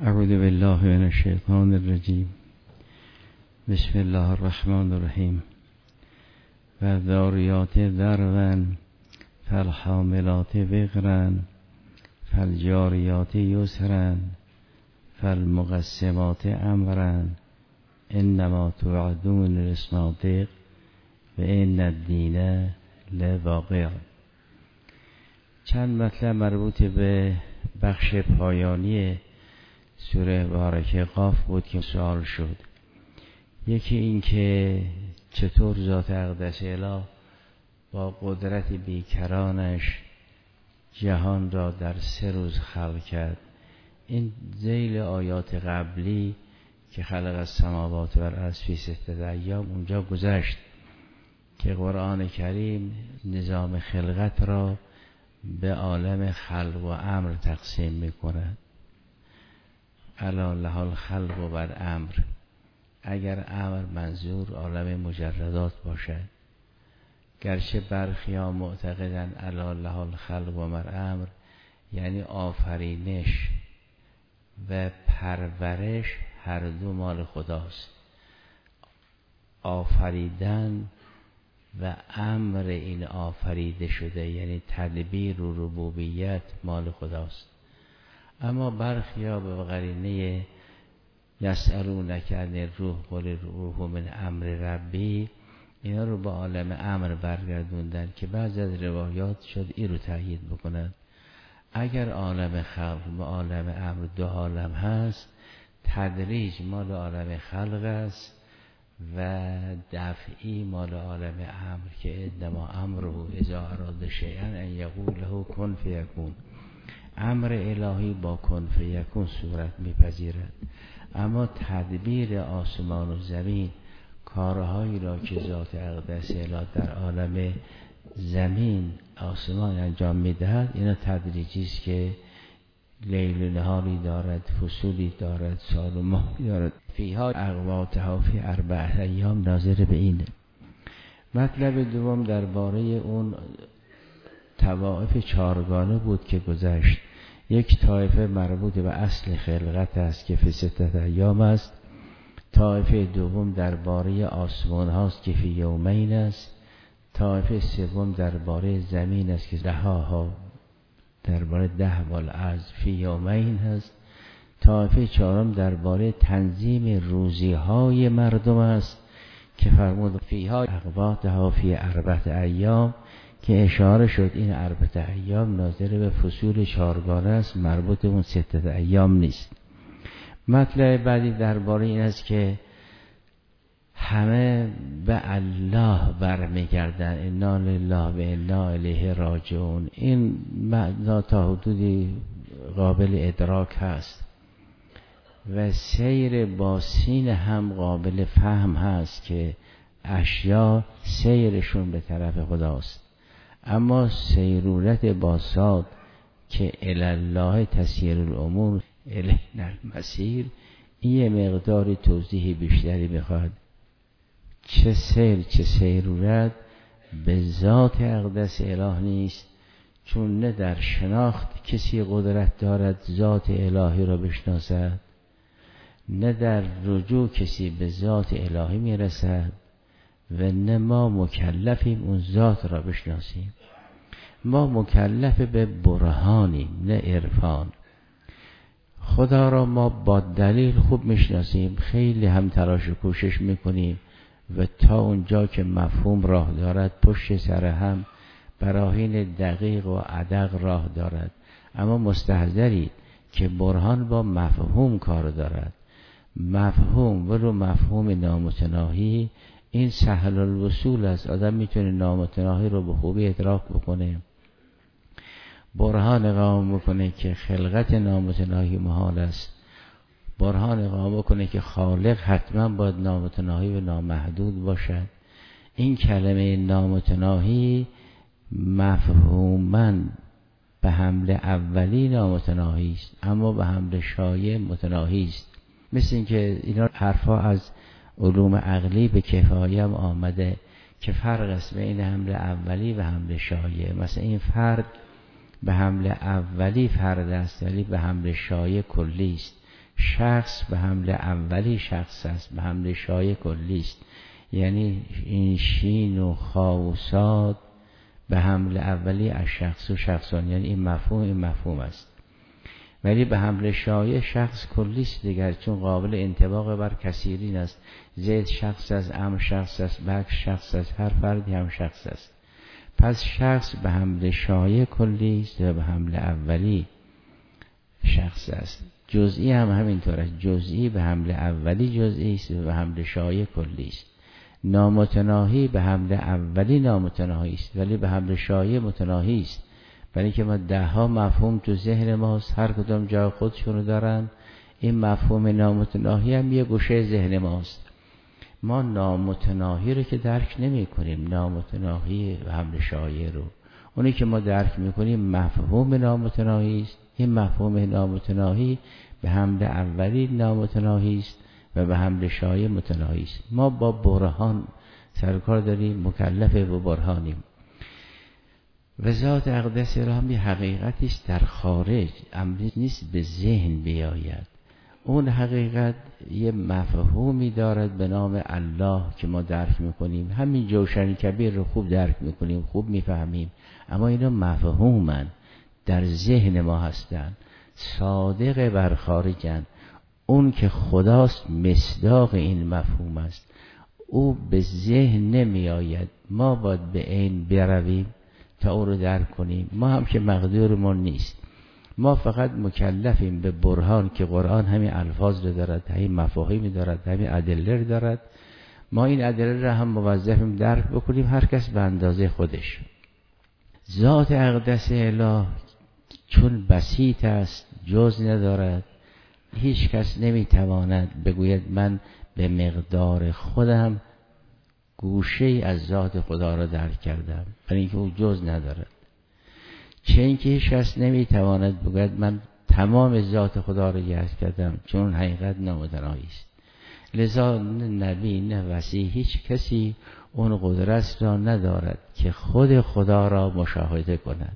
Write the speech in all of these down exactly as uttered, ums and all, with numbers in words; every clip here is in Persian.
اعوذ بالله من الشیطان الرجیم. بسم الله الرحمن الرحیم. والذاریات ذروا فالحاملات وقرا فالجاریات یسرا فالمقسمات امرا انما توعدون لصادق و ان الدین لواقع. چند مطلب مربوط به بخش پایانی سوره بارکه قاف بود که سوال شد. یکی این که چطور ذات اقدس اله با قدرت بیکرانش جهان را در سه روز خلق کرد. این ذیل آیات قبلی که خلق السماوات والارض فی ستة ایام اونجا گذشت که قرآن کریم نظام خلقت را به عالم خلق و امر تقسیم میکند. الا له الخلق و الامر. اگر امر منظور عالم مجردات باشد، گرچه برخی ها معتقدن الا له الخلق و الامر یعنی آفرینش و پرورش هر دو مال خداست. آفریدن و امر این آفریده شده یعنی تدبیر و ربوبیت مال خداست. اما برخی ها به قرینه یسألونک عن الروح قل الروح من امر ربی اینا رو به عالم امر برگردوندن که بعضی از روایات شد این رو تأیید بکنند. اگر عالم خلق و عالم امر دو عالم هست، تدریج مال عالم خلق است و دفعی مال عالم امر که انما امره اذا اراد شیئا ان یقول له کن فیکون. امر الهی با کن فیکون صورت میپذیرد. اما تدبیر آسمان و زمین، کارهایی را که ذات اقدس اله در عالم زمین آسمان انجام میدهد، اینا تدریجی است که لیل و نهاری دارد، فصولی دارد، سال و ماهی دارد. فیها اقواتها فی اربعه ایام ناظر به اینه. مطلب دوم درباره اون طوائف چارگانه بود که گذشت. یک طایفه مربوط به اصل خلقت است که فی ستة ایام است. طایفه دوم درباره آسمان هاست که فی یومین است. طایفه سوم درباره زمین است که دهاها درباره ده والعرض فی یومین هست. طایفه چهارم درباره تنظیم روزی های مردم است که فرمود فیها اقواتها فی اربعه ایام که اشاره شد این اربعه ایام ناظر به فصول چارگانه است، مربوط به اون ستة ایام نیست. مطلب بعدی درباره این است که همه به الله برمیگردن، انا لله و انا الیه راجعون. این معنا تا حدودی قابل ادراک هست و سیر با سین هم قابل فهم هست که اشیا سیرشون به طرف خداست. اما سیرورت با صاد که الالله تسیر الامور الینا المسیر، این مقداری توضیح بیشتری میخواد. چه سیر چه سیرورت به ذات اقدس اله نیست، چون نه در شناخت کسی قدرت دارد ذات الهی را بشناسد، نه در رجوع کسی به ذات الهی میرسد و نه ما مکلفیم اون ذات را بشناسیم. ما مکلف به برهانیم نه عرفان. خدا را ما با دلیل خوب میشناسیم، خیلی هم تلاش و کوشش میکنیم و تا اونجا که مفهوم راه دارد پشت سر هم براهین دقیق و ادق راه دارد. اما مستحضرید که برهان با مفهوم کار دارد. مفهوم ولو مفهوم نامتناهی این سهل الوصول است. آدم میتونه نامتناهی رو به خوبی ادراک بکنه. برهان اقامه بکنه که خلقت نامتناهی محال است. برهان اقامه بکنه که خالق حتما باید نامتناهی و نامحدود باشد. این کلمه نامتناهی مفهوماً به حمل اولی نامتناهی است، اما به حمل شایع متناهی است. مثل این که اینا حرفا از علوم عقلی به کفایه هم آمده که فرق است بین حمل اولی و حمل شایع. مثلا این فرد به حمل اولی فرد است ولی به حمل شایع کلی است. شخص به حمل اولی شخص است، به حمل شایع کلی است. یعنی این شین و خا و صاد به حمل اولی از شخص و شخصان، یعنی این مفهوم این مفهوم است. ولی به حمل شایع شخص کلی است دیگر، چون قابل انطباق بر کثیرین است. زید شخص است، عمرو شخص است، بکر شخص است، هر فردی هم شخص است. پس شخص به حمل شایع کلی است و به حمل اولی شخص است. جزئی هم همینطور است، جزئی به حمل اولی جزئی است و به حمل شایع کلی است. نامتناهی به حمل اولی نامتناهی است ولی به حمل شایع متناهی است. برای که ما ده ها مفهوم تو ذهن ماست، هر کدام جای خودشونو دارن. این مفهوم نامتناهی هم یه گوشه ذهن ماست. ما نامتناهی رو که درک نمی کنیم، نامتناهی و حمل شایع رو. اونی که ما درک می کنیم مفهوم نامتناهی است. این مفهوم نامتناهی به حمل اولی نامتناهی است و به حمل شایع متناهی است. ما با برهان سرکار داریم، مکلف با برهانیم. و ذات اقدس را هم یه حقیقتی است در خارج، امری نیست به ذهن بیاید. اون حقیقت یه مفهومی دارد به نام الله که ما درک میکنیم. همین جوشن کبیر رو خوب درک میکنیم، خوب میفهمیم، اما اینا مفهومن، در ذهن ما هستن، صادق بر خارجن. اون که خداست مصداق این مفهوم است، او به ذهن نمی آید. ما باید به عین برویم تا او رو درک کنیم. ما هم که مقدورمون نیست، ما فقط مکلفیم به برهان که قرآن همین الفاظ رو دارد، همین مفاهیم دارد، همین ادله رو دارد. ما این ادله رو هم موظفیم درک بکنیم، هر کس به اندازه خودش. ذات اقدس اله چون بسیط است، جز ندارد، هیچ کس نمیتواند بگوید من به مقدار خودم گوشه ای از ذات خدا را درک کردم، برای اینکه او جز ندارد. چه اینکه هیچ کس نمیتواند بگوید من تمام ذات خدا را درک کردم، چون حقیقت نامتناهی است. لذا نه نبی نه وصی، هیچ کسی اون قدرت را ندارد که خود خدا را مشاهده کند.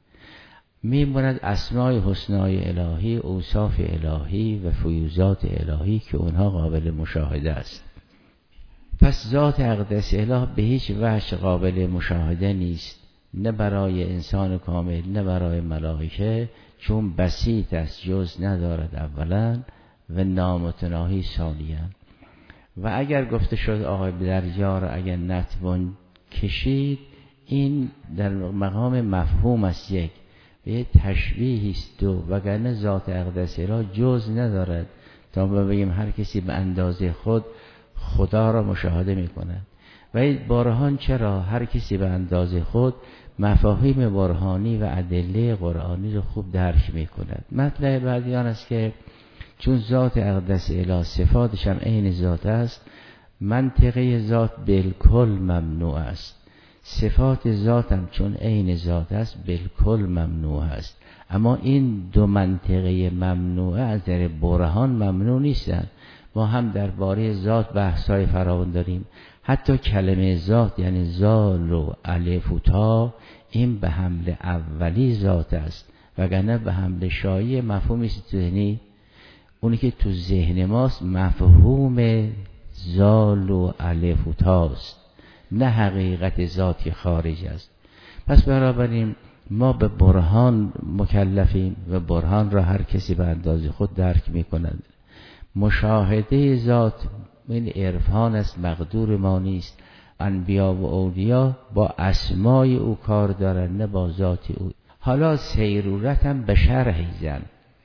میموند اسمای حسنای الهی، اوصاف الهی و فیوزات الهی که اونها قابل مشاهده است. پس ذات اقدس اله به هیچ وجه قابل مشاهده نیست، نه برای انسان کامل نه برای ملائکه، چون بسیط است، جز ندارد اولا و نامتناهی ثانیا. و اگر گفته شد آقای دریا را اگر نتوان کشید، این در مقام مفهوم است یک و یه تشبیه است دو، وگرنه ذات اقدس اله جز ندارد تا بگیم هر کسی به اندازه خود خدا را مشاهده می کند. و این برهان چرا؟ هر کسی به اندازه خود مفاهیم برهانی و ادله قرآنی رو خوب درک می کند. مطلب بعدی آن است که چون ذات اقدس اله صفاتش هم عین ذات است، منطقه ذات بالکل ممنوع است. صفات ذات هم چون عین ذات است بالکل ممنوع است. اما این دو منطقه ممنوعه از در برهان ممنوع نیستند. ما هم درباره ذات بحث‌های فراوان داریم. حتی کلمه ذات یعنی زال و الف و تا، این به حمل اولی ذات است، وگرنه به حمل شایع مفهومی ذهنی. اونی که تو ذهن ماست مفهوم زال و الف و تاست، نه حقیقت ذاتی خارج است. پس بنابراین ما به برهان مکلفیم و برهان را هر کسی به اندازه خود درک می کند. مشاهده ذات این عرفان است، مقدور ما نیست. انبیا و اولیا با اسمای او کار دارن، نه با ذات او. حالا سیرورت هم به شرحی زن،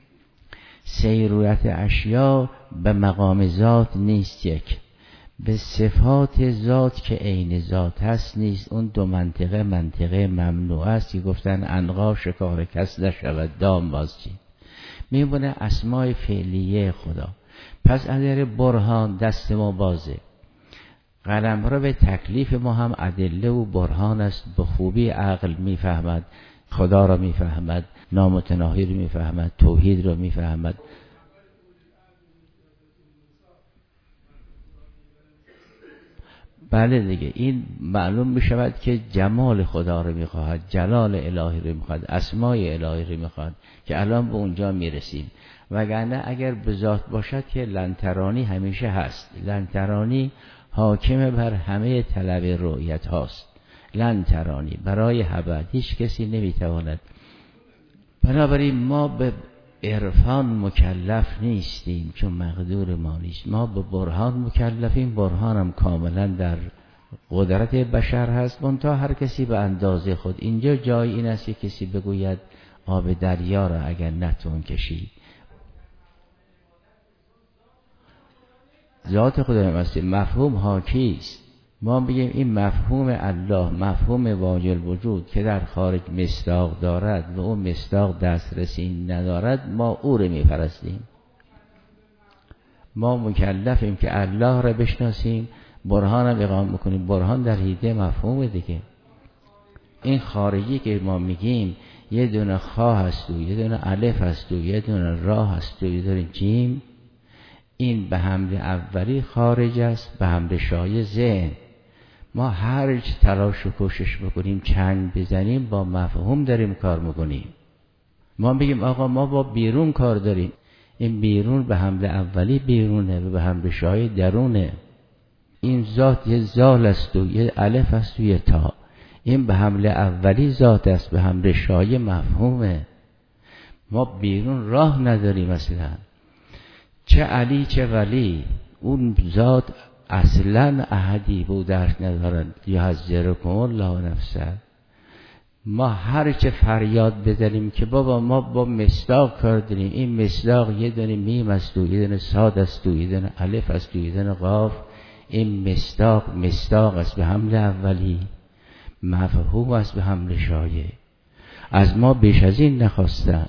سیرورت اشیا به مقام ذات نیست، یک به صفات ذات که عین ذات هست نیست. اون دو منطقه منطقه ممنوع است که گفتن عنقا شکار کس نشود دام بازچین. میمونه اسمای فعلیه خدا. پس اگر برهان دست ما بازه، قلم را به تکلیف ما هم ادله و برهان است. به خوبی عقل میفهمد، خدا را میفهمد، نامتناهی رو میفهمد، توحید رو میفهمد. بله دیگه، این معلوم میشود که جمال خدا رو میخواهد، جلال الهی رو میخواهد، اسمای الهی رو میخواهد که الان به اونجا میرسیم. وگرنه اگر به ذات باشد که لنترانی همیشه هست. لنترانی حاکم بر همه طلب رؤیت هاست. لنترانی برای ابد هیچ کسی نمیتواند. بنابراین ما به عرفان مکلف نیستیم چون مقدور ما نیست. ما به برهان مکلفیم. برهان هم کاملا در قدرت بشر هست، منتها هر کسی به اندازه خود. اینجا جای این است که کسی بگوید آب دریا را اگر نتوان کشید. ذات خدای مسیح مفهوم حاکی است. ما بگیم این مفهوم الله، مفهوم واجب وجود که در خارج مصداق دارد و اون مصداق دسترسی ندارد، ما او رو میپرستیم. ما مکلفیم که الله را بشناسیم، برهان هم اقامت میکنیم. برهان در حیطه مفهوم دیگه. این خارجی که ما میگیم یه دونه خا هست و یه دونه الف هست و یه دونه را هست و یه دونه جیم، این به حمل اولی خارج است، به حمل شایع ذهن. ما هر چه تلاش و کوشش بکنیم چنگ بزنیم با مفهوم داریم کار میکنیم. ما بگیم آقا ما با بیرون کار داریم، این بیرون به حمل اولی بیرونه و به حمل شایع درونه. این ذات یه زال است و یه الف است و یه تا. این به حمل اولی ذات است، به حمل شایع مفهومه. ما بیرون راه نداریم اصلا. چه علی چه ولی، اون ذات اصلا احدی بودش ندارد. یحذرکم الله نفسه. ما هر چه فریاد بزنیم که بابا ما با مصداق کار داریم، این مصداق یه دونه میم است و یه دونه صاد است و یه دونه الف است و یه دونه قاف، این مصداق مصداق است به حمل اولی، مفهوم است به حمل شایع. از ما بیش از این نخواستن.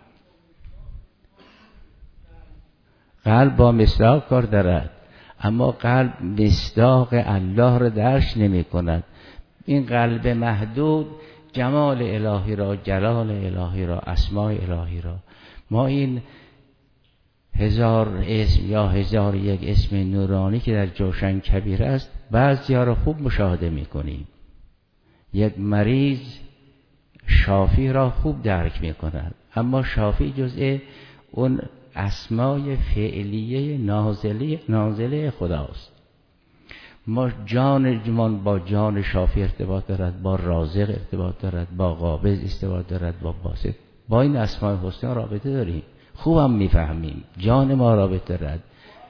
قلب با مصداق کار دارد، اما قلب مصداق الله را درک نمی کند. این قلب محدود جمال الهی را، جلال الهی را، اسماء الهی را، ما این هزار اسم یا هزار یک اسم نورانی که در جوشن کبیر است بعضی ها را خوب مشاهده می کنیم. یک مریض شافی را خوب درک می کند، اما شافی جزء اون اسمای فعلیه نازله نازله خداست. ما جان جمان با جان شافی ارتباط دارد، با رازق ارتباط دارد، با قابض ارتباط دارد، با باسط. با این اسماء حسنا رابطه داریم، خوبم میفهمیم. جان ما رابطه دارد.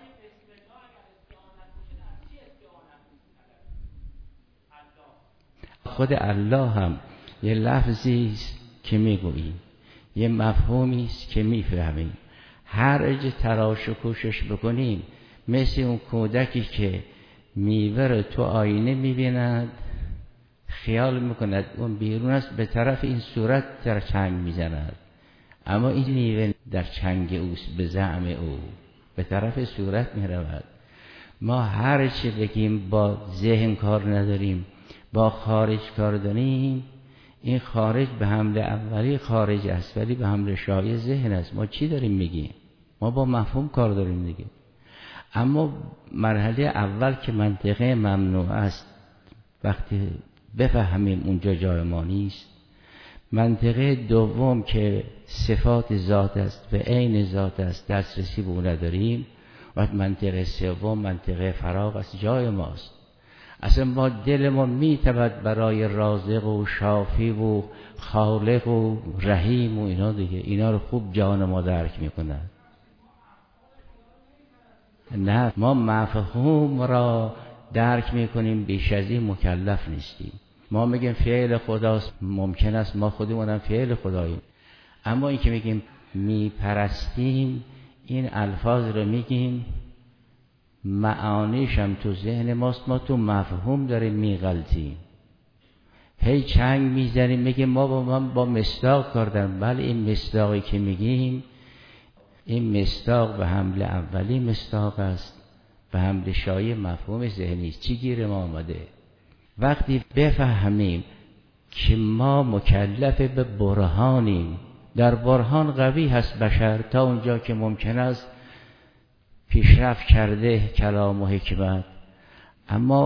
خود الله هم یه لفظی است که میگوییم، یه مفهومی است که میفهمیم. هر جا تلاش و کوشش بکنیم مثل اون کودکی که میوه رو تو آینه میبیند، خیال میکند اون بیرون است، به طرف این صورت در چنگ میزند، اما این میوه در چنگ اوست، به زعم او به طرف صورت میرود. ما هر چی بگیم با ذهن کار نداریم، با خارج کار داریم. این خارج به حمل اولی خارج است، ولی به حمل شایع ذهن است. ما چی داریم میگیم؟ ما با مفهوم کار داریم دیگه. اما مرحله اول که منطقه ممنوع است، وقتی بفهمیم اونجا جای ما نیست. منطقه دوم که صفات ذات است و عین ذات است، دسترسی به اون نداریم. و منطقه سوم منطقه فراغ است، جای ماست. اصلا ما دلمون میتود برای رازق و شافی و خالق و رحیم و اینا دیگه، اینا رو خوب جان ما درک میکنن. نه، ما مفهوم را درک میکنیم، بیش از این مکلف نیستیم. ما میگیم فعل خداست، ممکن است ما خودمونم فعل خداییم، اما این که میگیم میپرستیم، این الفاظ رو میگیم، معانیش هم تو ذهن ماست، ما تو مفهوم داریم میغلطیم، هی چنگ میزنیم، میگیم ما با من با مصداق کار داریم. بله، این مصداقی که میگیم، این مصداق به حمل اولی مصداق است، به حمل شایع مفهوم ذهنی است. چی گیر ما آمده؟ وقتی بفهمیم که ما مکلف به برهانیم، در برهان قوی هست بشر تا اونجا که ممکن است پیشرفت کرده کلام و حکمت، اما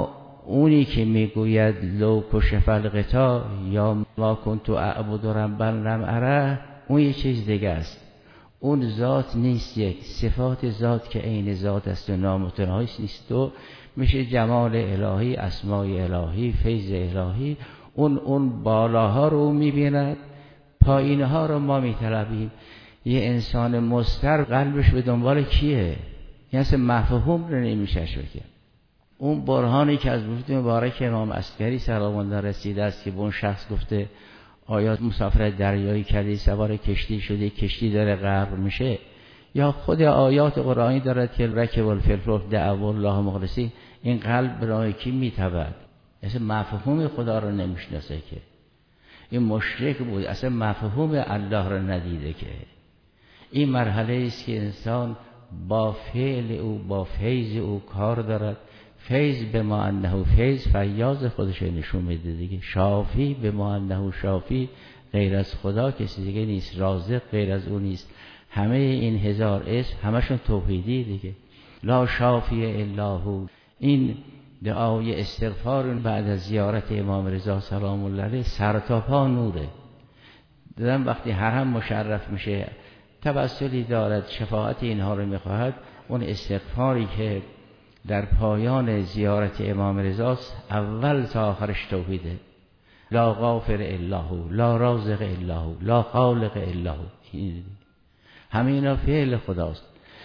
اونی که میگوید لو کشف الغطا یا ما کنت اعبد ربا لم اره، اون یه چیز دیگه است. اون ذات نیست، یک صفات ذات که عین ذات است و نامتناهی نیست و میشه جمال الهی، اسمای الهی، فیض الهی. اون اون بالاها رو میبیند، پایینها رو ما میطلبیم. یه انسان مضطر قلبش به دنبال کیه؟ یه اصلا مفهوم رو نمیشه شکل. اون برهانی که از وجود مبارک امام عسکری سلام الله رسیده است که به اون شخص گفته آیا مسافر دریایی کردی، سوار کشتی شدی، کشتی داره غرق میشه، یا خود آیات قرآنی دارد که رکب الفلک دعوا الله مخلصین، این قلب برای کی میتبد؟ اصلا مفهوم خدا رو نمیشناسه که. این مشرک بود، اصلا مفهوم الله رو ندیده که. این مرحله است که انسان با فعل او، با فیض او کار دارد. فیض به ما انه فیض، فیاض خودش نشون میده دیگه. شافی به ما انه شافی، غیر از خدا کسی دیگه نیست. رازق غیر از او نیست. همه این هزار اسم همشون توحیدی دیگه. لا شافی الا هو. این دعای استغفار بعد از زیارت امام رضا سلام الله علیه سر تا پا نوره. دیدم وقتی حرم مشرف میشه توسلی دارد، شفاعت اینها رو میخواهد. اون استغفاری که در پایان زیارت امام رضاست اول تا آخرش توحیده. لا غافر الا هو، لا رازق الا هو، لا خالق الا هو. همینا فعل خداست.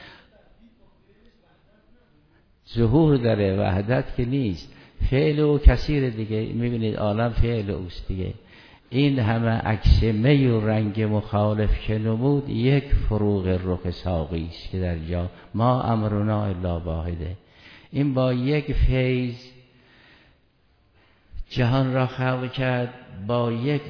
ظهور داره، وحدت که نیست. فعل او کثیر دیگه. میبینید عالم فعل اوست دیگه. این همه عکس می و رنگ مخالف که نمود، یک فروغ رخ ساقی است که در جا ما امرنا الا واحده. این با یک فیض جهان را خلق کرد، با یک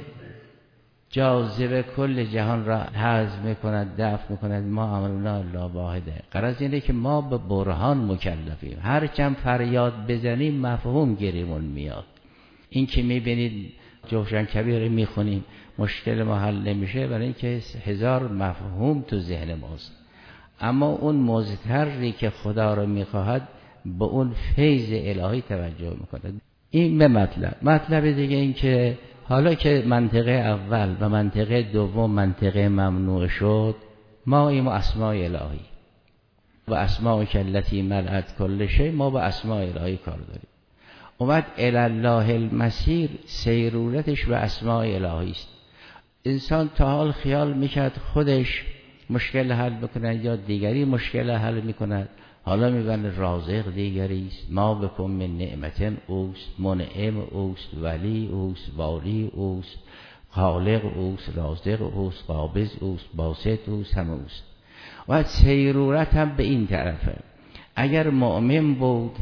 جاذبه کل جهان را هضم میکند، دفع میکند. ما امرنا الا واحده. غرض اینه که ما به برهان مکلفیم. هر چند فریاد بزنیم مفهوم گیریمون میاد. این که میبینید جوشن کبیر میخونیم مشکل ما حل نمیشه، برای اینکه هزار مفهوم تو ذهن ماست. اما اون مضطری که خدا رو میخواهد به اون فیض الهی توجه میکنه. این به مطلب. مطلب دیگه این که حالا که منطقه اول و منطقه دوم منطقه ممنوع شد، ما این اسماء الهی و اسماء کلتی ملعت کل شی، ما با اسماء الهی کار داریم. اومد الله المسیر، سیرورتش به اسماء الهی است. انسان تا حال خیال میکرد خودش مشکل حل بکند یا دیگری مشکل حل میکند. حالا میبینه رازق دیگری است. ما بکن من نعمتن اوست، منعم اوست، ولی اوست، والی اوست، خالق اوست، رازق اوست، قابض اوست، باسط اوست، همه اوست. و سیرورت هم به این طرفه. اگر مؤمن بود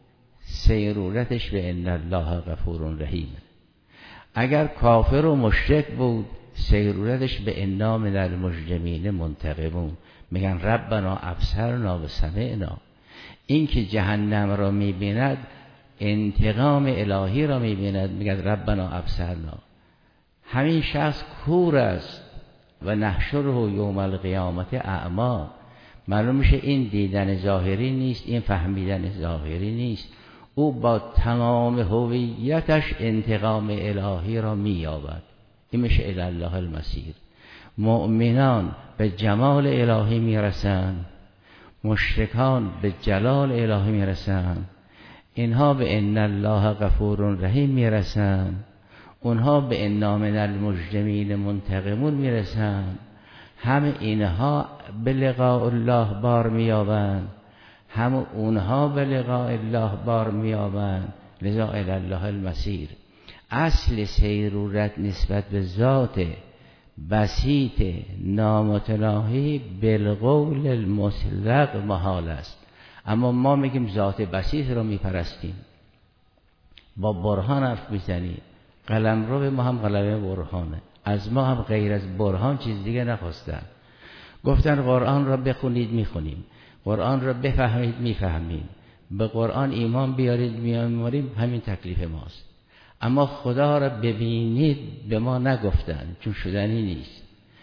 سیرورتش به ان الله غفور رحیم. اگر کافر و مشرک بود سیرورتش به انا من المجرمین منتقمون. میگن ربنا ابصرنا و سمعنا. این که جهنم را میبیند انتقام الهی را میبیند. میگن ربنا ابصرنا. همین شخص کور است و نحشره یوم القیامت اعما. معلوم میشه این دیدن ظاهری نیست، این فهمیدن ظاهری نیست. او با تمام هویتش انتقام الهی را مییابد. این میشه الی الله المسیر. مؤمنان به جمال الهی میرسند، مشرکان به جلال الهی میرسند. اینها به ان الله غفور رحیم میرسند، اونها به انا من المجرمین منتقمون میرسند. هم اینها به لقاء الله بار مییابند، هم اونها به لقاء الله بار مییابند. لذا الی الله المسیر. اصل سیرورت نسبت به ذات بسیط نامتناهی بالقول المطلق محال است. اما ما میگیم ذات بسیط رو میپرستیم، با برهان حرف میزنیم. قلم رو به ما هم قلم برهانه. از ما هم غیر از برهان چیز دیگه نخواستن. گفتن قرآن را بخونید میخونیم، قرآن را بفهمید میفهمیم، به قرآن ایمان بیارید میاریم. همین تکلیف ماست. اما خدا را ببینید به ما نگفتن، چون شدنی نیست.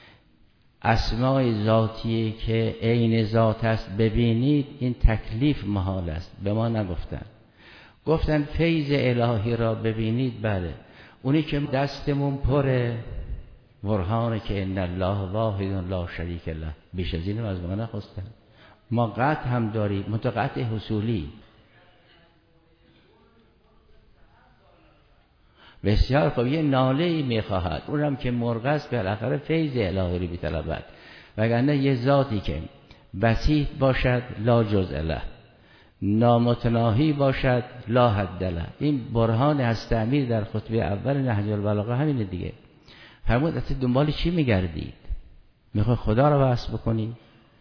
اسماء ذاتی که عین ذات است ببینید، این تکلیف محال است، به ما نگفتن. گفتن فیض الهی را ببینید، بله اونی که دستمون پره برهانه که ان الله واحد لا شریک له، بیش از اینم از ما نخواستن. ما قطع هم داریم، متقطع حصولی. بسیار خوب، یه ناله ای میخواهد، اونم که مرغ است بالاخره فیض الهی رو بی‌طلبد، وگرنه یه ذاتی که بسیط باشد لا جزء له، نامتناهی باشد لا حد له. این برهان هست امیر در خطبه اول نهج البلاغه همینه دیگه. فرمود اصلا دنبال چی میگردید؟ میخوای خدا رو وصف بکنید؟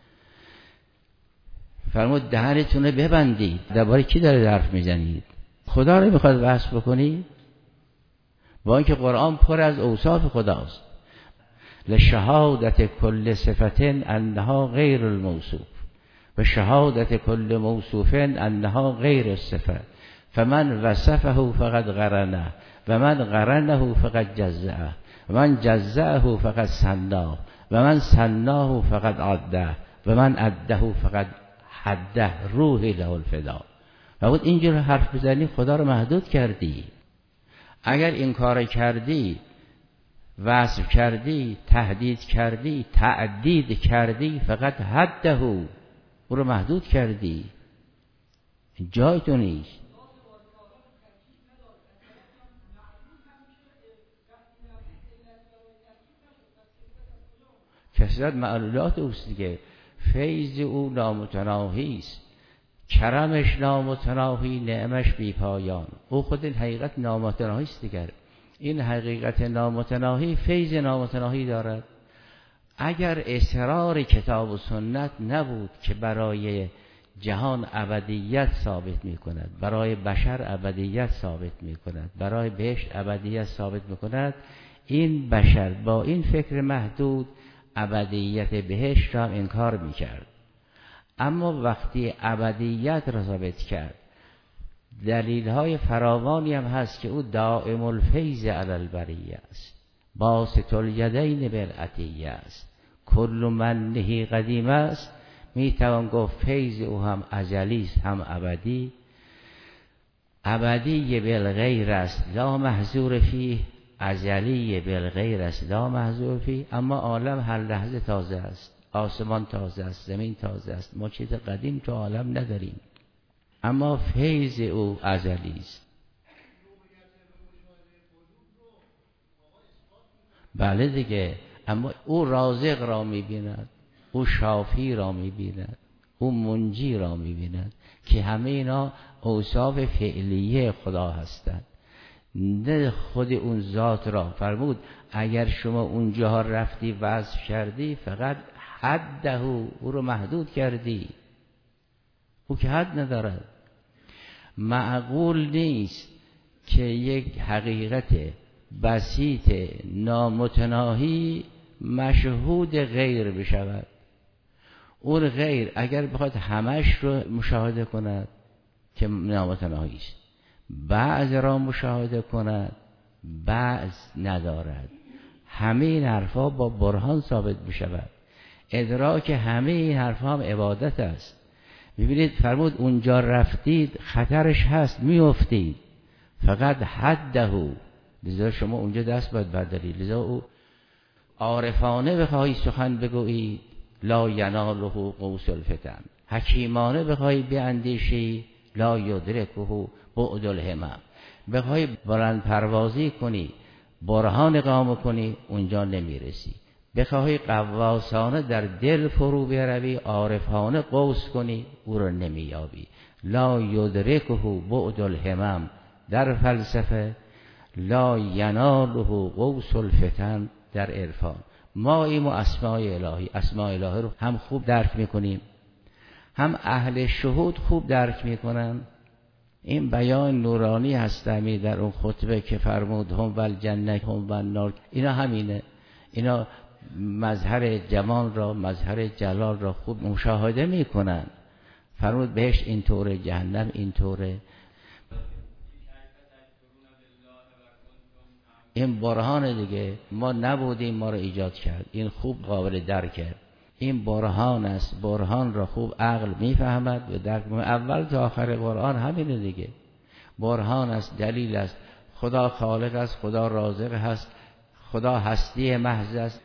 فرمود دهنتون رو ببندید، درباره کی داره حرف میزنید؟ خدا رو میخواد وصف بکنید؟ با اینکه قرآن پر از اوصاف خداست. لشهادت کل صفت انها غیر الموصوف و شهادت کل موصوف انها غیر الصفه، فمن وصفه فقد قرنه و من قرنه فقد جزعه و من جزعه فقد سناه و من سناه فقد عده و من عده فقد حده روحی له الفدا. و بود اینجور حرف بزنی خدا رو محدود کردی. اگر این کار کردی، وصف کردی، تهدید کردی، تعدید کردی، فقط حده او رو محدود کردی، جای تو نیست. کثرت معلولات اوست دیگه. فیض او نامتناهی است، کرمش نامتناهی، نعمش بی پایان. او خود این حقیقت نامتناهی است دیگر. این حقیقت نامتناهی فیض نامتناهی دارد. اگر اصرار کتاب و سنت نبود که برای جهان ابدیت ثابت می کند، برای بشر ابدیت ثابت می کند، برای بهشت ابدیت ثابت می کند، این بشر با این فکر محدود ابدیت بهشت را انکار می کرد. اما وقتی ابدیت را ثابت کرد، دلیل های فراوانی هم هست که او دائم الفیض علی البریه است، باسط الیدین بالعطیه است، کل منه قدیم است. می توان گفت فیض او هم ازلی است هم ابدی. ابدی بالغیر است لا محظور فیه، ازلی بالغیر است لا محظور فیه. اما عالم هر لحظه تازه است، آسمان تازه است، زمین تازه است، ما چیز قدیم تو عالم نداریم. اما فیض او ازلی است. بله دیگه. اما او رازق را می‌بیند، او شافی را می‌بیند، او منجی را می‌بیند که همه اینا اوصاف فعلیه خدا هستند، نه خود اون ذات را. فرمود اگر شما اونجا رفتی وصف کردی، فقط حده او رو محدود کردی، او که حد ندارد. معقول نیست که یک حقیقت بسیط نامتناهی مشهود غیر بشود. اون غیر اگر بخواد همش رو مشاهده کند که نامتناهی است، بعض را مشاهده کند بعض ندارد، همه این حرفا با برهان ثابت بشود. ادراک همه این حرفا هم عبادت است. میبینید فرمود اونجا رفتید خطرش هست، میافتید، فقط حده. لذا شما اونجا دست باید بردارید. لذا او عارفانه بخواهی سخن بگویی لا یناله قوس الفتن، حکیمانه بخواهی بیاندیشی لا یدرکه بعد الهمم، بخواهی بلند پروازی کنی، برهان اقامه کنی، اونجا نمیرسی. بخواهی قواسانه در دل فرو بروی، عارفانه قوس کنی، او رو نمیابی. لا یدرکه بعد الهمم در فلسفه، لا یناله قوس الفتن در عرفان. ما این اسماء الهی، اسماء الهی رو هم خوب درک میکنیم، هم اهل شهود خوب درک میکنن. این بیان نورانی هستمی در اون خطبه که فرمود هم والجنه هم والنار، اینا همینه. اینا مظهر جمال را، مظهر جلال را خوب مشاهده میکنن. فرمود بهشت اینطوره، جهنم اینطوره. این برهان دیگه، ما نبودیم، ما رو ایجاد کرد. این خوب قابل درکه. این برهان است. برهان را خوب عقل میفهمد و درک. اول تا آخر قرآن همینه دیگه. برهان است، دلیل است. خدا خالق است، خدا رازق است، خدا هستی محض است.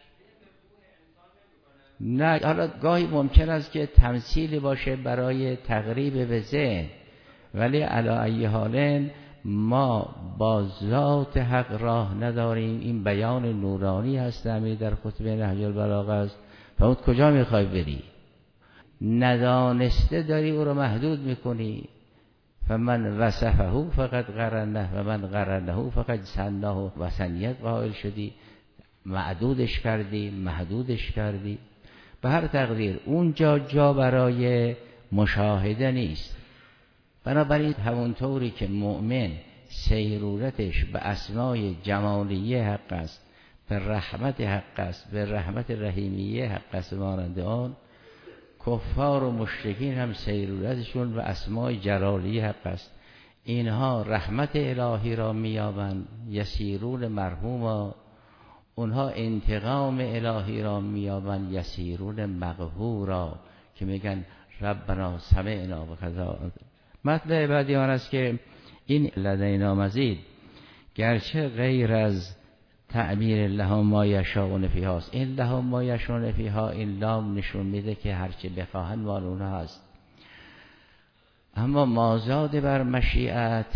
نه، حالا گاهی ممکن است که تمثیلی باشه برای تقریب به ذهن، ولی علی ای حال ما با ذات حق راه نداریم. این بیان نورانی هست همین در خطبه نهج البلاغه است. فرمود کجا میخوای بری؟ ندانسته داری او رو محدود میکنی. فمن وصفه فقط قرنه و من قرنه فقط سناه و سنیت قائل شدی، معدودش کردی، محدودش کردی. به هر تقدیر اونجا جا برای مشاهده نیست. بنابراین همونطوری که مؤمن سیرورتش به اسمای جمالیه حق است، به رحمت حق است، به رحمت رحیمیه حق است، مانند آن کفار و مشرکین هم سیرورتشون به اسمای جلالیه حق است. اینها رحمت الهی را میابند، یسیرون مرحوما. اونها انتقام الهی را میابند، یسیرون مقهورا، که میگن ربنا سمعنا و کذا. مطلب بعدی آن است که این لدینا مزید گرچه غیر از تعبیر لهم ما یشاءون فیها است، این لهم ما یشاءون فیها این لام نشون میده که هرچه بخواهن مال اونها هست. اما مازاد بر مشیت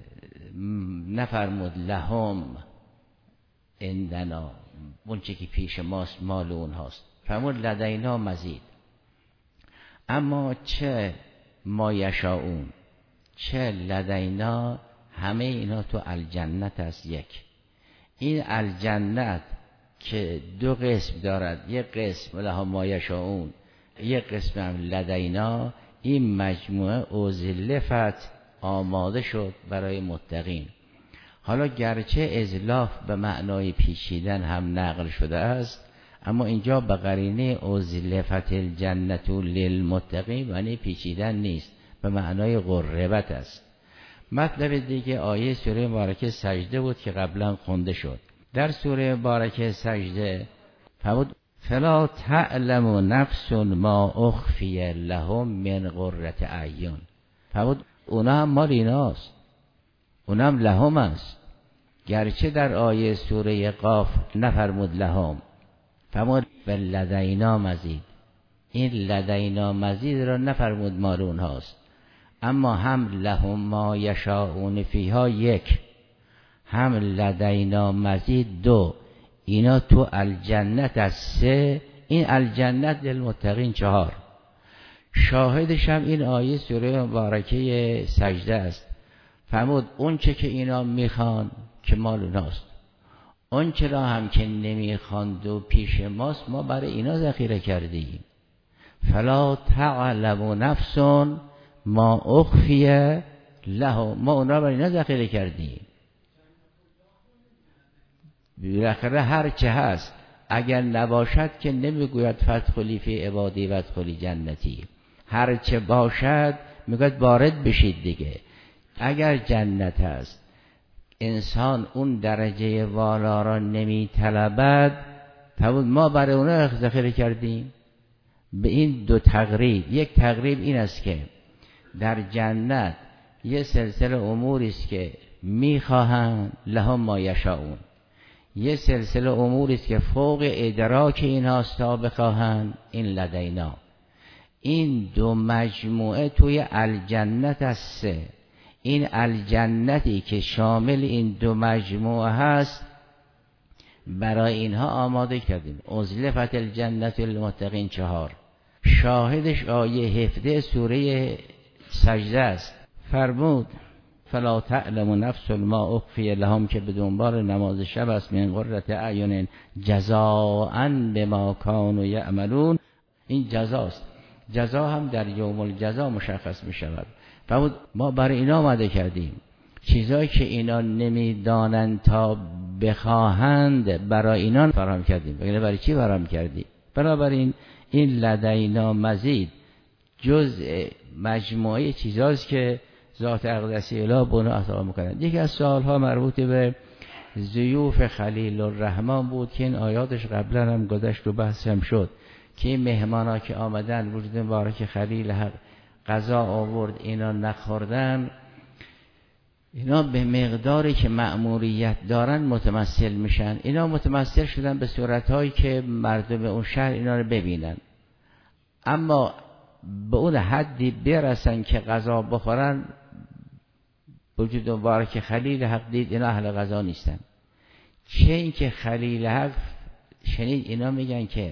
نفرمود لهم عندنا، اون چه که پیش ماست مال اونهاست. فرمود لدینا مزید. اما چه ما یشاءون چه لدینا، همه اینا تو الجنت است. یک، این الجنت که دو قسم دارد، یک قسم لهم ما یشاءون، یک قسم هم لدینا، این مجموعه ازلفت آماده شد برای متقین. حالا گرچه ازلاف به معنای پیچیدن هم نقل شده است، اما اینجا به قرینه ازلفت الجنت للمتقین معنی پیچیدن نیست، به معنای قربت است. مطلب دیگه آیه سوره مبارکه سجده بود که قبلا خونده شد. در سوره مبارکه سجده فرمود فلا تعلم نفس ما اخفی لهم من قرة اعین. فرمود اونا هم مال ایناست، اونا هم لهم است. گرچه در آیه سوره قاف نفرمود لهم، فرمود لدینا مزید. این لدینا مزید را نفرمود مال اونهاست، اما هم لهم ما یشاءون فیها یک، هم لدینا مزید دو. اینا تو الجنت از سه، این الجنت للمتقین چهار. شاهدش هم این آیه سوره مبارکه سجده است. فرمود اون چه که اینا میخوان که مال اوناست، اون چرا هم که نمیخواند و پیش ماست ما برای اینا ذخیره کردیم. فلا تعلم نفس ما اخفی له، ما اون را برای اینا ذخیره کردیم. بالاخره هر چه هست اگر نباشد که نمیگوید فدخلی فی عبادی وادخلی جنتی. هر چه باشد میگوید وارد بشید دیگه. اگر جنت هست انسان اون درجه والا را نمی طلبد، فرمود ما برای اونها ذخیره کردیم. به این دو تقریب، یک تقریب این است که در جنت یه سلسله اموری است که میخواهند لهم ما یشاءون، یه سلسله اموری است که فوق ادراک اینهاست تا بخواهند، این لدینا. این دو مجموعه توی الجنت است. سه، این الجنتی که شامل این دو مجموعه هست برای اینها آماده کردیم. ازلفت الجنت للمتقین چهار. شاهدش آیه هفده سوره سجده است. فرمود فلا تعلم نفس ما اخفی لهم، که به دنبال نماز شب است، من قرة اعین جزاء بما كانوا یعملون. این جزاست. جزا هم در یوم الجزا مشخص می شود. فرمود ما برای اینا آماده کردیم چیزایی که اینا نمیدانند تا بخواهند، برای اینا فراهم کردیم. بگه برای چی فراهم کردی؟ بنابراین این لدینا مزید جزء مجموعه چیزاست که ذات اقدسی اله بنا عطا میکنند. یکی از سوالها مربوط به ضیوف خلیل الرحمن بود که این آیاتش قبلا هم گذشت و بحث هم شد که این مهمانا که آمدن وجود مبارک خلیل حق غذا آورد، اینا نخوردن. اینا به مقداری که مأموریت دارن متمثل میشن. اینا متمثل شدن به صورتهایی که مردم اون شهر اینا رو ببینن، اما به اون حدی برسن که غذا بخورن. وجود مبارک خلیل حق دید اینا اهل غذا نیستن. چه این که خلیل حق شنید اینا میگن که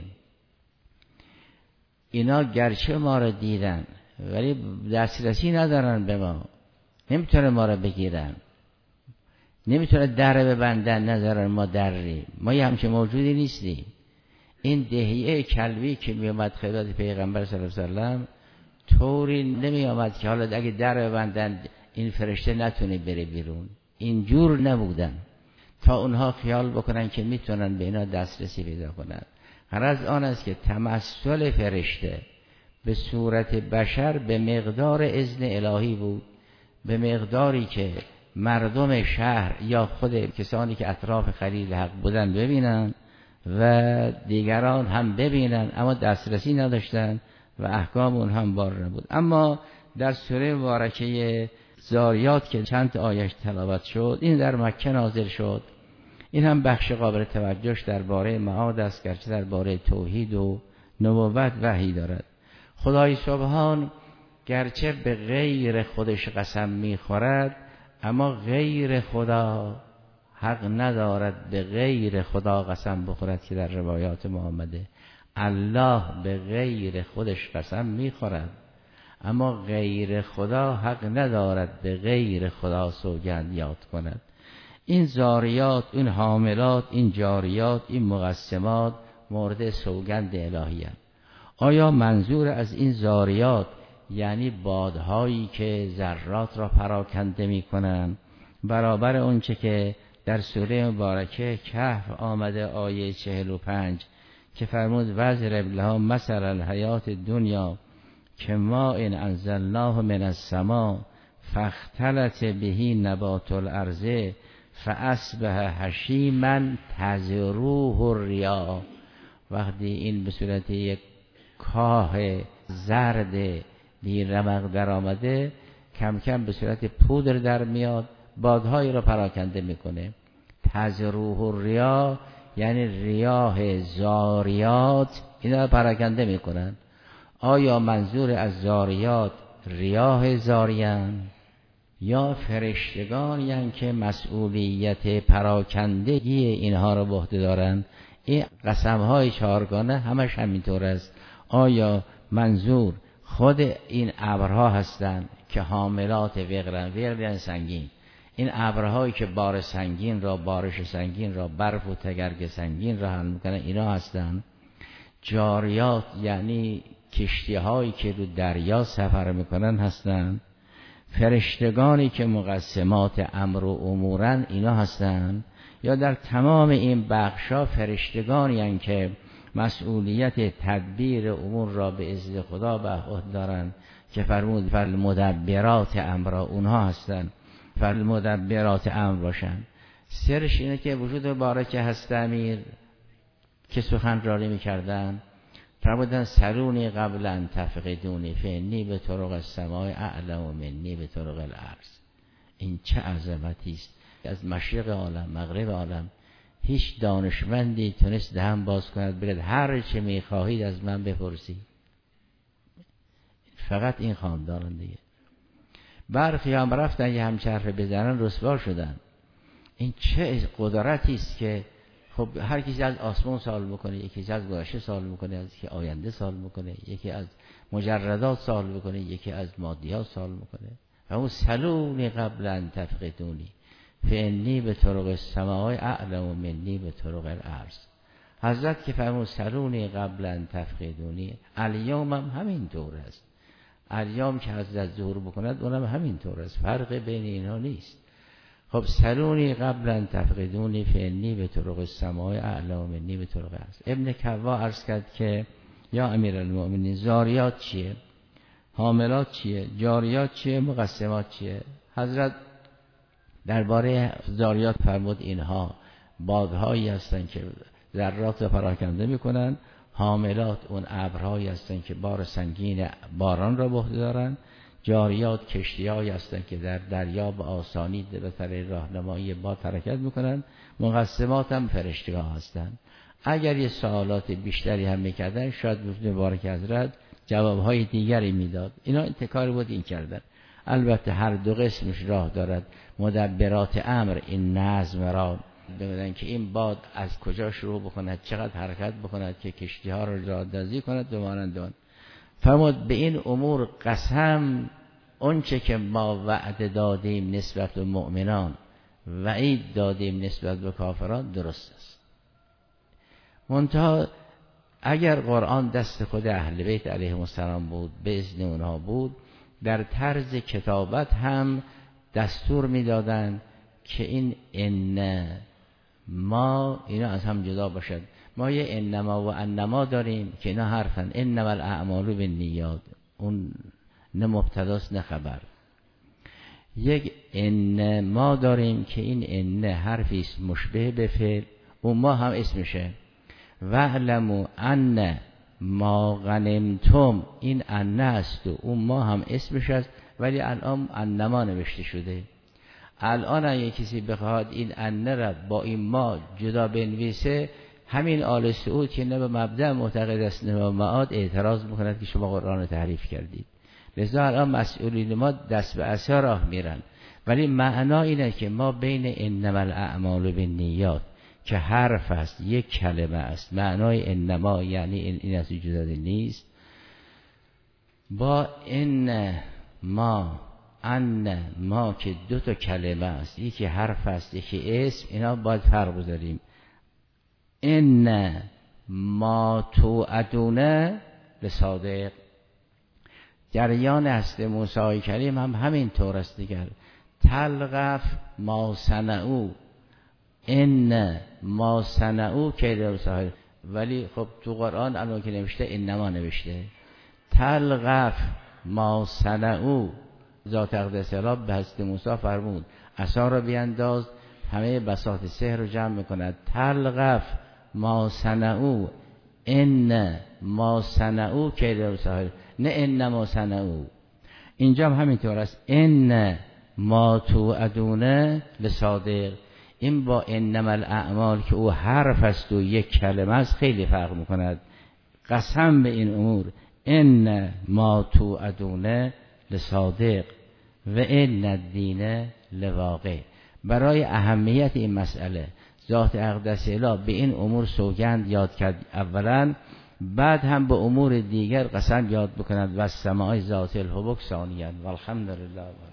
اینا گرچه ما رو دیدن ولی دسترسی ندارن به ما، نمیتونه ما رو بگیرن، نمیتونه در ببندن، نذارن ما دری، ما یه همچه موجودی نیستیم. این دهیه کلبی که میامد خدمت پیغمبر صلی الله علیه وسلم طوری نمیامد که حالا اگه در ببندن این فرشته نتونه بره بیرون. اینجور نبودن تا اونها خیال بکنن که میتونن به اینا دسترسی پیدا کنن. غرض آن است که تمثل فرشته به صورت بشر به مقدار اذن الهی بود، به مقداری که مردم شهر یا خود کسانی که اطراف خلیل حق بودن ببینن و دیگران هم ببینن، اما دسترسی نداشتن و احکام اون هم بار نبود. اما در سوره مبارکه زاریات که چند آیش تلاوت شد، این در مکه نازل شد. این هم بخش قابل توجهش درباره معاد است، گرچه درباره توحید و نبوت وحی دارد. خدای سبحان گرچه به غیر خودش قسم میخورد، اما غیر خدا حق ندارد به غیر خدا قسم بخورد که در روایات ما آمده. الله به غیر خودش قسم میخورد، اما غیر خدا حق ندارد به غیر خدا سوگند یاد کند. این زاریات، این حاملات، این جاریات، این مقسمات مورد سوگند الهی هستند. آیا منظور از این زاریات یعنی بادهایی که ذرات را پراکنده می کنند، برابر اون چه که در سوره مبارکه کهف آمده آیه چهل و پنج که فرمود وضرب لهم مثل الحیات دنیا که ما این انزلناه من السماء فاختلط به نبات الارض فاصبح هشیما تذروه الرياح. وقتی این به صورت یک کاه زرد بی رمق در آمده، کم کم به صورت پودر در میاد، بادهایی را پراکنده میکنه. تذروه الرياح یعنی ریاح زاریات اینا را پراکنده میکنن. آیا منظور از زاریات ریاح زاریان یا فرشتگان یعنی که مسئولیت پراکندگی اینها را به عهده دارند؟ این قسم‌های چهارگانه همش همینطور است. آیا منظور خود این ابرها هستند که حاملات وقرن، وقرن سنگین، این ابرهایی که بار سنگین را، بارش سنگین را، برف و تگرگ سنگین را حمل میکنن، اینا هستند؟ جاریات یعنی کشتی هایی که رو دریا سفر میکنن هستند؟ فرشتگانی که مقسمات امر و امورن اینا هستند؟ یا در تمام این بخشا فرشتگانی هستند که مسئولیت تدبیر امور را به اذن خدا به عهده دارند که فرمود فالمدبرات امر، اونها هستند فالمدبرات امر باشند. سرش اینه که وجود مبارک هست امیر که سخنرانی میکردن فرمودن سرونی قبل ان تفقدونی فانی به طرق السماء اعلم منی به طرق الارض. این چه عظمتی است! از مشرق عالم مغرب عالم هیچ دانشمندی تونست دهن باز کند برد هر چه میخواهید از من بپرسید. فقط این خاندان دیگه. برخی هم رفتن یه همچرخ بزنن رسوا شدن. این چه قدرتی است که خب هر کسی از آسمان سوال میکنه، یکی از گذشته سوال میکنه، از یکی آینده سوال میکنه، یکی از مجردات سوال میکنه، یکی از مادیات سوال میکنه. و اون سلونی قبل ان تفقدونی فانی به طرق السماء اعلم منی به طرق الارض. حضرت که فرمود سلونی قبل ان تفقدونی، الیوم هم همین طور است. الیوم که حضرت ظهور بکند اونم همین طور است، فرق بین اینها نیست. خب سلونی قبل ان تفقدونی فانی به طرق السماء اعلم منی به طرق الارض. ابن کوا عرض کرد که یا امیرالمؤمنین زاریات چیه؟ حاملات چیه؟ جاریات چیه؟ مقسمات چیه؟ حضرت درباره زاریات فرمود اینها بادهایی هستند که ذرات را پراکنده میکنن. حاملات اون ابرهایی هستند که بار سنگین باران را به عهده دارن. جاریات کشتی‌هایی هستند که در دریا به آسانی به طریق راهنمایی باد حرکت میکنند. مقسمات هم فرشته‌ها هستند. اگر یه سوالات بیشتری هم میکردن شاید مبارک حضرت جوابهای دیگری میداد. اینا انتکاری بود این کردن. البته هر دو قسمش راه دارد. مدبرات امر این نظم را ببینن که این باد از کجا شروع بکند، چقدر حرکت بکند که کشتی ها را راهدازی کند و مانند آن. فرمود به این امور قسم، اونچه که ما وعده دادیم نسبت به مؤمنان وعید دادیم نسبت به کافران درست است. منتها اگر قرآن دست خود اهل بیت علیهم السلام بود، به اذن اونها بود، در طرز کتابت هم دستور میدادند که این ان ما اینا از هم جدا باشد. ما یه انما و انما داریم که اینا حرفن. انما الاعمال بالنیات، اون نه مبتداست نه خبر. یک ان ما داریم که این ان حرفی است مشبه به فعل، اون ما هم اسمشه. وَاعْلَمُوا أَنَّ ما غنمتم، این ان است و اون ما هم اسمش است، ولی الان انما نوشته شده. الان اگه کسی بخواد این ان را با این ما جدا بنویسه، همین آل سعود که نه به مبدأ معتقد است نه به معاد اعتراض میکند که شما قرآن رو تحریف کردید. لذا الان مسئولین ما دست به عصا راه میرن، ولی معنا اینه که ما بین انما الاعمال بالنیات که حرف است، یک کلمه است، معنای انما یعنی این, این از جدا نیست، با ان ما ان ما که دو تا کلمه است، یکی حرف است یکی اسم، اینا باید فرق بذاریم. ان ما توعدونه لصادق، جریان است موسی کریم هم همین طور است دیگر. تلقف ما صنعوا، ان ما صنعوا کید صاحب، ولی خب تو قرآن الان که نوشته انما نوشته. تلقف ما صنعوا، ذات اقدس الله به حضرت موسی فرمود عصا را بینداز، همه بساط سحر رو جمع میکند. تلقف ما صنعوا، ان ما صنعوا کید صاحب، نه ان ما صنعوا. اینجا هم همینطور است. ان ما توعدونه لصادق، این با انما الاعمال که او حرف است و یک کلمه است خیلی فرق میکند. قسم به این امور، ان ما توعدونه لصادق و ان الدین لواقع. برای اهمیت این مسئله ذات اقدس اله به این امور سوگند یاد کرد اولا، بعد هم به امور دیگر قسم یاد بکند. و السماء ذات الحبک ثانیا. والحمدلله.